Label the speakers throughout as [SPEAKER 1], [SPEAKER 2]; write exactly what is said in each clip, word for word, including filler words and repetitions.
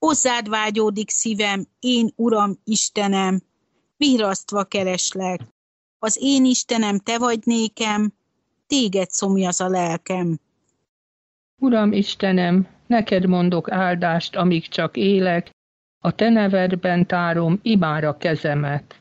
[SPEAKER 1] Hozzád vágyódik szívem, én Uram, Istenem, virrasztva kereslek. Az én Istenem, te vagy nékem, téged szomjaz a lelkem.
[SPEAKER 2] Uram Istenem, neked mondok áldást, amíg csak élek, a te nevedben tárom imára kezemet.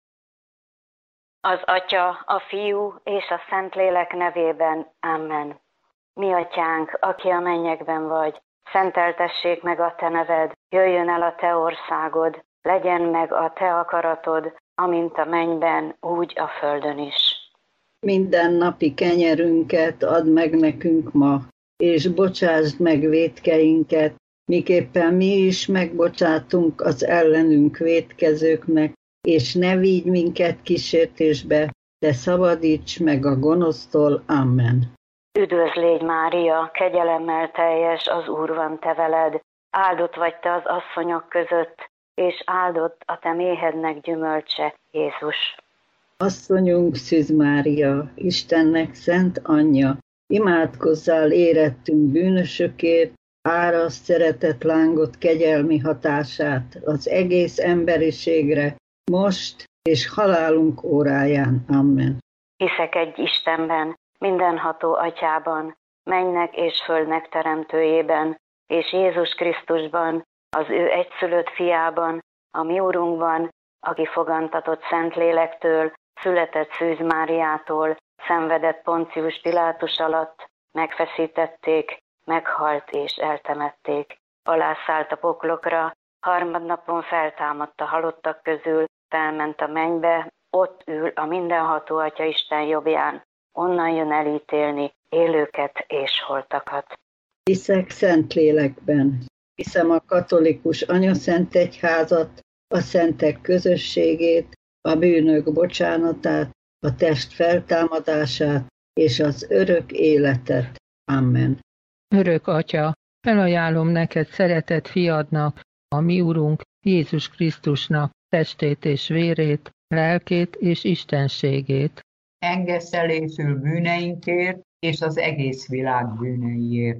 [SPEAKER 3] Az Atya, a Fiú és a Szentlélek nevében. Amen. Mi Atyánk, aki a mennyekben vagy, szenteltessék meg a te neved, jöjjön el a te országod, legyen meg a te akaratod, amint a mennyben, úgy a földön is.
[SPEAKER 4] Minden napi kenyerünket add meg nekünk ma, és bocsásd meg vétkeinket, miképpen mi is megbocsátunk az ellenünk vétkezőknek, és ne vigy minket kísértésbe, de szabadíts meg a gonosztól. Amen.
[SPEAKER 3] Üdvözl légy, Mária, kegyelemmel teljes, az Úr van te veled, áldott vagy te az asszonyok között, és áldott a te méhednek gyümölcse, Jézus.
[SPEAKER 4] Asszonyunk Szűz Mária, Istennek szent anyja, imádkozzál érettünk bűnösökért, áraszt szeretett lángot kegyelmi hatását az egész emberiségre, most és halálunk óráján. Amen.
[SPEAKER 3] Hiszek egy Istenben, mindenható Atyában, mennynek és földnek teremtőjében, és Jézus Krisztusban, az ő egyszülött fiában, a mi Urunkban, aki fogantatott Szentlélektől, született Szűz Máriától, szenvedett Poncius Pilátus alatt, megfeszítették, meghalt és eltemették. Alászállt a poklokra, harmadnapon feltámadt a halottak közül, felment a mennybe, ott ül a mindenható Atya Isten jobbján, onnan jön elítélni élőket és holtakat.
[SPEAKER 4] Hiszek Szentlélekben, hiszem a katolikus anyaszent egyházat, a szentek közösségét, a bűnök bocsánatát, a test feltámadását és az örök életet. Amen.
[SPEAKER 2] Örök Atya, felajánlom neked szeretett fiadnak, a mi Urunk Jézus Krisztusnak testét és vérét, lelkét és istenségét.
[SPEAKER 5] Engesztelésül bűneinkért és az egész világ bűneiért.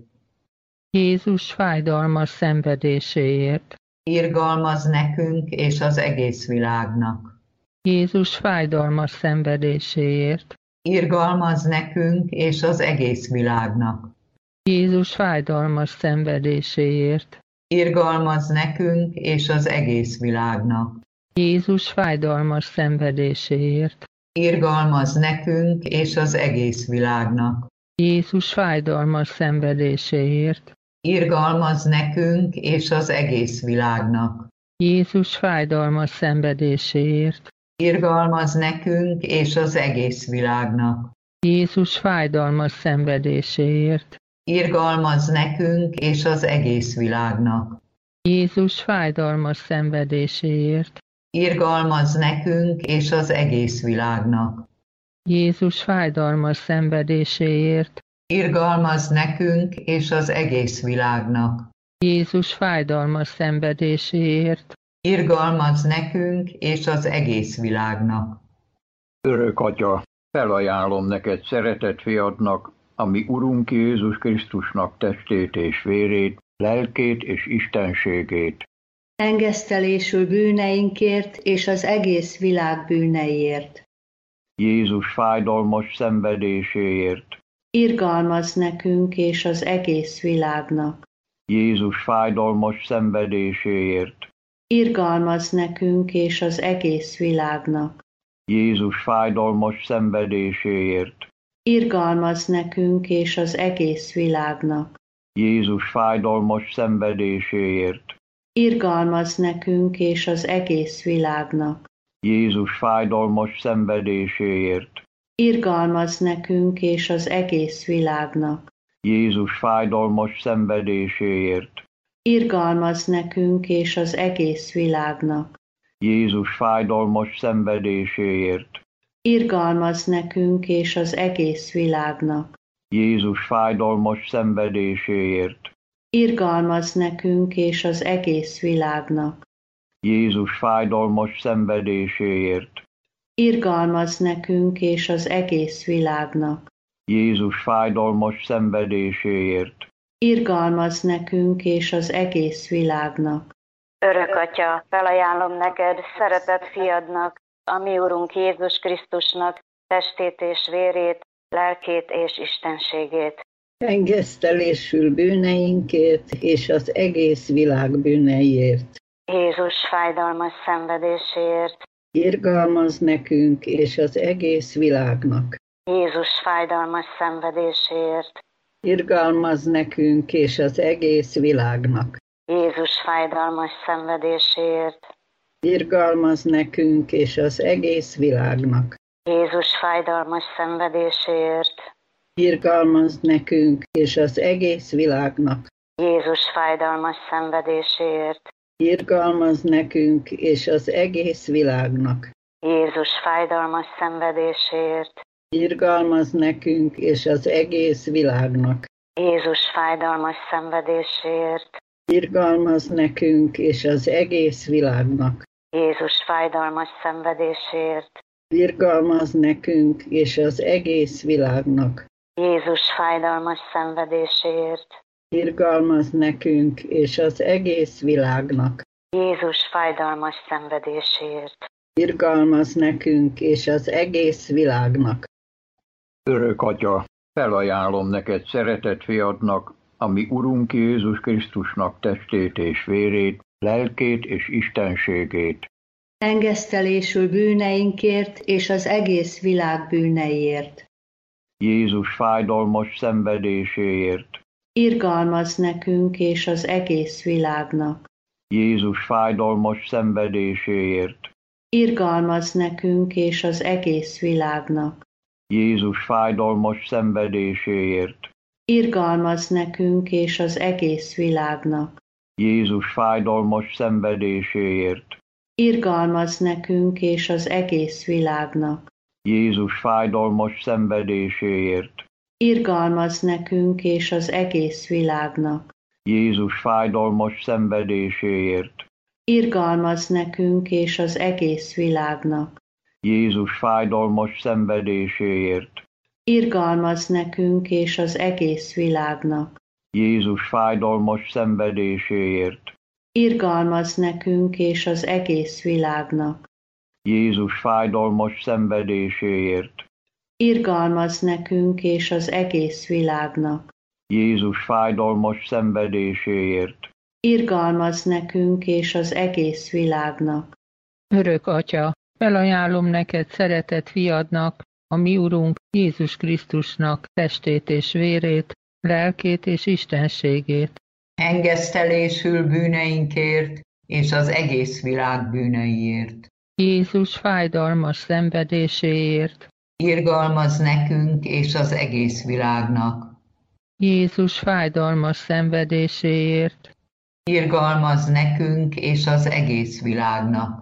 [SPEAKER 2] Jézus fájdalmas szenvedéséért.
[SPEAKER 5] Irgalmaz nekünk és az egész világnak.
[SPEAKER 2] Jézus fájdalmas szenvedéséért.
[SPEAKER 5] Irgalmaz nekünk és az egész világnak.
[SPEAKER 2] Jézus fájdalmas szenvedéséért.
[SPEAKER 5] Irgalmaz nekünk és az egész világnak.
[SPEAKER 2] Jézus fájdalmas szenvedéséért.
[SPEAKER 5] Irgalmaz nekünk és az egész világnak.
[SPEAKER 2] Jézus fájdalmas szenvedéséért.
[SPEAKER 5] Irgalmaz nekünk és az egész világnak.
[SPEAKER 2] Jézus fájdalmas szenvedéséért.
[SPEAKER 5] Irgalmaz nekünk és az egész világnak.
[SPEAKER 2] Jézus fájdalmas szenvedéséért.
[SPEAKER 5] Irgalmaz nekünk és az egész világnak.
[SPEAKER 2] Jézus fájdalmas szenvedéséért.
[SPEAKER 5] Irgalmaz nekünk és az egész világnak.
[SPEAKER 2] Jézus fájdalmas szenvedéséért.
[SPEAKER 5] Irgalmaz nekünk és az egész világnak.
[SPEAKER 2] Jézus fájdalmas szenvedéséért.
[SPEAKER 5] Irgalmaz nekünk és az egész világnak.
[SPEAKER 6] Örök Atya, felajánlom neked szeretett fiadnak, a mi Urunk Jézus Krisztusnak testét és vérét, lelkét és istenségét.
[SPEAKER 7] Engesztelésül bűneinkért és az egész világ bűneiért.
[SPEAKER 6] Jézus fájdalmas szenvedéséért.
[SPEAKER 7] Irgalmaz nekünk és az egész világnak.
[SPEAKER 6] Jézus fájdalmas szenvedéséért.
[SPEAKER 7] Irgalmaz nekünk és az egész világnak.
[SPEAKER 6] Jézus fájdalmas szenvedéséért.
[SPEAKER 7] Irgalmaz nekünk és az egész világnak.
[SPEAKER 6] Jézus fájdalmas szenvedéséért.
[SPEAKER 7] Irgalmaz nekünk és az egész világnak.
[SPEAKER 6] Jézus fájdalmas szenvedéséért.
[SPEAKER 7] Irgalmaz nekünk és az egész világnak.
[SPEAKER 6] Jézus fájdalmas szenvedéséért.
[SPEAKER 7] Irgalmaz nekünk és az egész világnak.
[SPEAKER 6] Jézus fájdalmas szenvedéséért.
[SPEAKER 7] Irgalmaz nekünk és az egész világnak.
[SPEAKER 6] Jézus fájdalmas szenvedéséért.
[SPEAKER 7] Irgalmaz nekünk és az egész világnak.
[SPEAKER 6] Jézus fájdalmas szenvedéséért.
[SPEAKER 7] Irgalmaz nekünk és az egész világnak.
[SPEAKER 6] Jézus fájdalmas szenvedéséért.
[SPEAKER 7] Irgalmaz nekünk és az egész világnak.
[SPEAKER 3] Örök Atya, felajánlom neked, szeretett fiadnak, a mi Urunk Jézus Krisztusnak testét és vérét, lelkét és istenségét.
[SPEAKER 4] Engesztelésül bűneinkért és az egész világ bűneiért.
[SPEAKER 3] Jézus fájdalmas szenvedéséért.
[SPEAKER 4] Irgalmaz nekünk és az egész világnak.
[SPEAKER 3] Jézus fájdalmas szenvedéséért.
[SPEAKER 4] Irgalmaz nekünk és az egész világnak.
[SPEAKER 3] Jézus fájdalmas szenvedéséért.
[SPEAKER 4] Irgalmaz nekünk és az egész világnak.
[SPEAKER 3] Jézus fájdalmas szenvedéséért.
[SPEAKER 4] Irgalmaz nekünk és az egész világnak.
[SPEAKER 3] Jézus fájdalmas szenvedéséért.
[SPEAKER 4] Irgalmaz nekünk és az egész világnak.
[SPEAKER 3] Jézus fájdalmas szenvedéséért.
[SPEAKER 4] Irgalmaz nekünk és az egész világnak.
[SPEAKER 3] Jézus fájdalmas szenvedéséért.
[SPEAKER 4] Irgalmaz nekünk és az egész világnak.
[SPEAKER 3] Jézus fájdalmas szenvedéséért.
[SPEAKER 4] Irgalmaz nekünk és az egész világnak.
[SPEAKER 3] Jézus fájdalmas szenvedéséért.
[SPEAKER 4] Irgalmaz nekünk és az egész világnak.
[SPEAKER 3] Jézus fájdalmas szenvedéséért.
[SPEAKER 4] Irgalmaz nekünk és az egész világnak.
[SPEAKER 6] Örök Atya, felajánlom neked szeretett fiadnak, a mi Urunk Jézus Krisztusnak testét és vérét, lelkét és istenségét.
[SPEAKER 7] Engesztelésül bűneinkért és az egész világ bűneiért.
[SPEAKER 6] Jézus fájdalmas szenvedéséért.
[SPEAKER 7] Irgalmaz nekünk és az egész világnak.
[SPEAKER 6] Jézus fájdalmas szenvedéséért.
[SPEAKER 7] Irgalmaz nekünk és az egész világnak.
[SPEAKER 6] Jézus fájdalmas szenvedéséért.
[SPEAKER 7] Irgalmaz nekünk és az egész világnak.
[SPEAKER 6] Jézus fájdalmas szenvedéséért.
[SPEAKER 7] Irgalmaz nekünk és az egész világnak.
[SPEAKER 6] Jézus fájdalmas szenvedéséért.
[SPEAKER 7] Irgalmaz nekünk és az egész világnak.
[SPEAKER 6] Jézus fájdalmas szenvedéséért.
[SPEAKER 7] Irgalmaz nekünk és az egész világnak.
[SPEAKER 6] Jézus fájdalmas szenvedéséért.
[SPEAKER 7] Irgalmaz nekünk és az egész világnak.
[SPEAKER 6] Jézus fájdalmas szenvedéséért.
[SPEAKER 7] Irgalmaz nekünk és az egész világnak.
[SPEAKER 6] Jézus fájdalmas szenvedéséért.
[SPEAKER 7] Irgalmaz nekünk és az egész világnak.
[SPEAKER 6] Jézus fájdalmas szenvedéséért.
[SPEAKER 7] Irgalmaz nekünk és az egész világnak.
[SPEAKER 2] Örök Atya, felajánlom neked szeretett fiadnak, a mi Urunk Jézus Krisztusnak testét és vérét, lelkét és istenségét.
[SPEAKER 5] Engesztelésül bűneinkért és az egész világ bűneiért.
[SPEAKER 2] Jézus fájdalmas szenvedéséért.
[SPEAKER 5] Irgalmaz nekünk és az egész világnak.
[SPEAKER 2] Jézus fájdalmas szenvedéséért.
[SPEAKER 5] Irgalmaz nekünk és az egész világnak.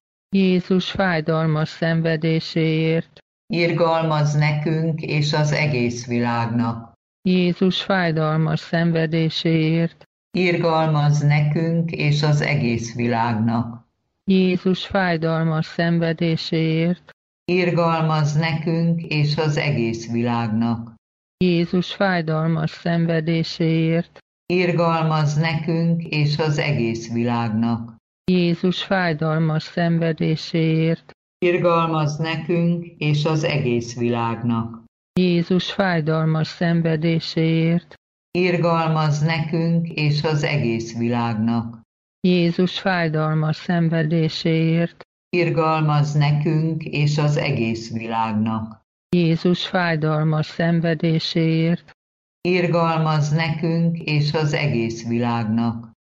[SPEAKER 2] Jézus fájdalmas szenvedéséért.
[SPEAKER 5] Irgalmaz nekünk és az egész világnak.
[SPEAKER 2] Jézus fájdalmas szenvedéséért.
[SPEAKER 5] Irgalmaz nekünk és az egész világnak.
[SPEAKER 2] Jézus fájdalmas szenvedéséért.
[SPEAKER 5] Irgalmaz nekünk és az egész világnak.
[SPEAKER 2] Jézus fájdalmas szenvedéséért.
[SPEAKER 5] Irgalmaz nekünk és az egész világnak.
[SPEAKER 2] Jézus fájdalmas szenvedéséért.
[SPEAKER 5] Irgalmaz nekünk és az egész világnak.
[SPEAKER 2] Jézus fájdalmas szenvedéséért.
[SPEAKER 5] Irgalmaz nekünk és az egész világnak.
[SPEAKER 2] Jézus fájdalmas szenvedéséért.
[SPEAKER 5] Irgalmaz nekünk és az egész világnak.
[SPEAKER 2] Jézus fájdalmas szenvedéséért.
[SPEAKER 5] Irgalmaz nekünk és az egész világnak.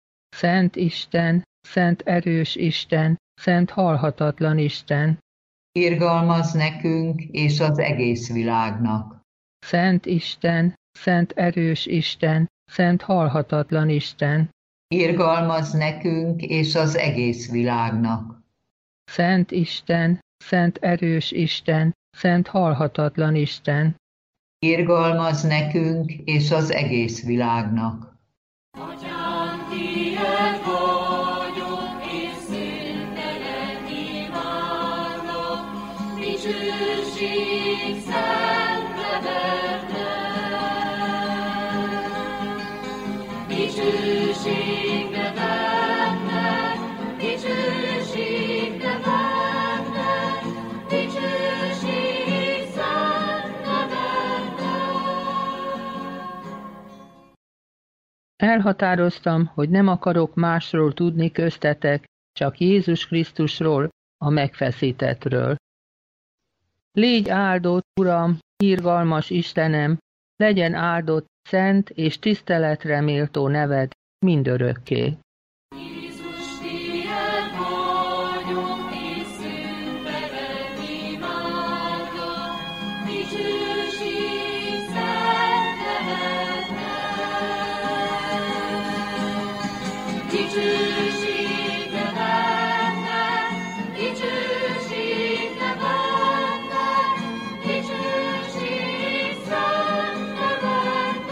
[SPEAKER 2] Szent Isten, szent erős Isten, szent halhatatlan Isten.
[SPEAKER 5] Irgalmaz nekünk és az egész világnak.
[SPEAKER 2] Szent Isten, szent erős Isten, szent halhatatlan Isten.
[SPEAKER 5] Irgalmaz nekünk és az egész világnak.
[SPEAKER 2] Szent Isten, szent erős Isten, szent halhatatlan Isten.
[SPEAKER 5] Irgalmaz nekünk és az egész világnak.
[SPEAKER 8] Atyánk, tiéd vagyok, és szentelen imádlak, dicsőség szentre benned. Dicsőségre benned.
[SPEAKER 2] Elhatároztam, hogy nem akarok másról tudni köztetek, csak Jézus Krisztusról, a megfeszítettről. Légy áldott, Uram, irgalmas Istenem, legyen áldott szent és tiszteletre méltó neved mindörökké.
[SPEAKER 8] Jézus, tiéd vagyok, és szüntelet imádlak, dicsőség szent nevednek. Dicsőség nevednek, dicsőség nevednek, dicsőség szent nevednek.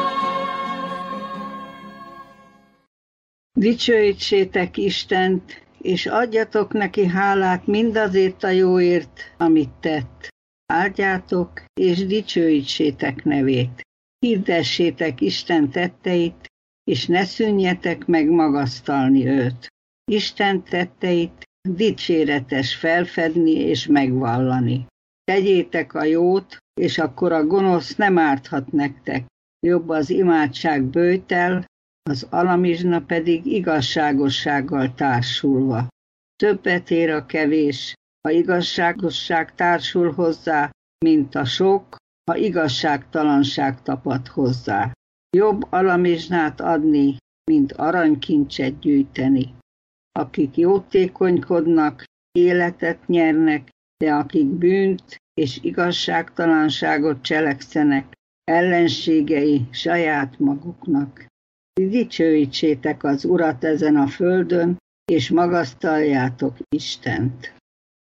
[SPEAKER 4] Dicsőítsétek Istent, és adjatok neki hálát mindazért a jóért, amit tett. Áldjátok, és dicsőítsétek nevét. Hirdessétek Isten tetteit, és ne szűnjetek meg magasztalni őt. Isten tetteit dicséretes felfedni és megvallani. Tegyétek a jót, és akkor a gonosz nem árthat nektek. Jobb az imádság böjtel, az alamizsna pedig igazságossággal társulva. Többet ér a kevés, ha igazságosság társul hozzá, mint a sok, ha igazságtalanság tapad hozzá. Jobb alamizsnát adni, mint aranykincset gyűjteni. Akik jótékonykodnak, életet nyernek, de akik bűnt és igazságtalanságot cselekszenek, ellenségei saját maguknak. Dicsőítsétek az Urat ezen a földön, és magasztaljátok Istent.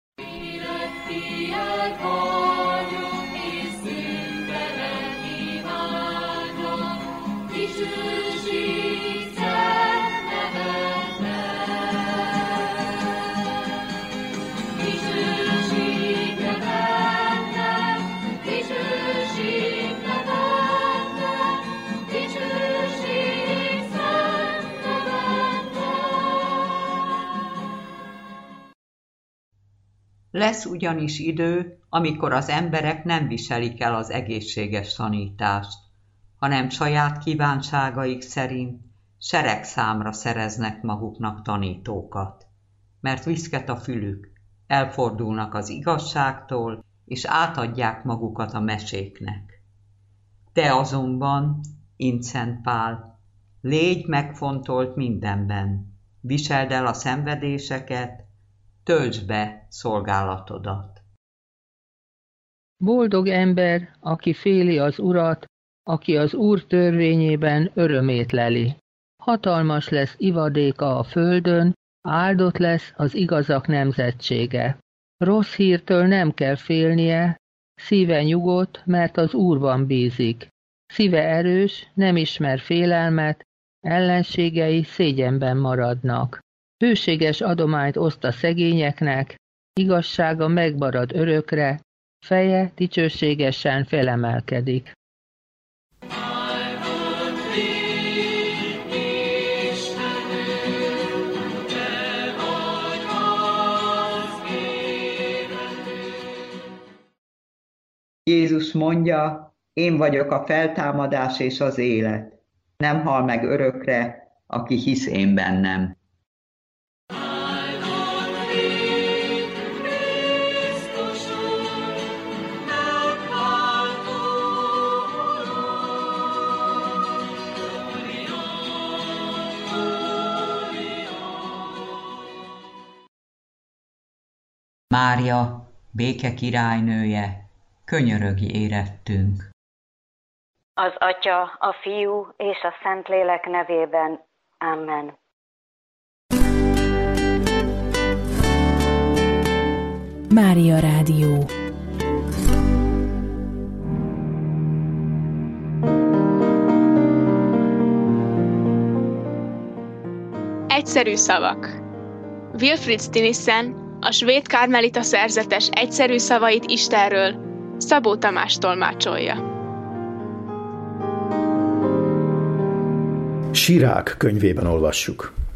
[SPEAKER 5] Lesz ugyanis idő, amikor az emberek nem viselik el az egészséges tanítást, hanem saját kívánságaik szerint seregszámra szereznek maguknak tanítókat, mert viszket a fülük, elfordulnak az igazságtól, és átadják magukat a meséknek. Te azonban, int Szent Pál, légy megfontolt mindenben, viseld el a szenvedéseket, töltsd be szolgálatodat.
[SPEAKER 2] Boldog ember, aki féli az Urat, aki az Úr törvényében örömét leli. Hatalmas lesz ivadéka a földön, áldott lesz az igazak nemzetsége. Rossz hírtől nem kell félnie, szíve nyugodt, mert az Úrban bízik. Szíve erős, nem ismer félelmet, ellenségei szégyenben maradnak. Hőséges adományt oszt a szegényeknek, igazsága megmarad örökre, feje dicsőségesen felemelkedik.
[SPEAKER 5] Jézus mondja, én vagyok a feltámadás és az élet. Nem hal meg örökre, aki hisz én bennem. Mária, béke királynője, könyörögj érettünk.
[SPEAKER 3] Az Atya, a Fiú és a Szentlélek nevében. Amen.
[SPEAKER 9] Mária Rádió.
[SPEAKER 10] Egyszerű szavak. Wilfrid Stinissen a svéd karmelita szerzetes egyszerű szavait Istenről Szabó Tamás tolmácsolja.
[SPEAKER 11] Sirák könyvében olvassuk.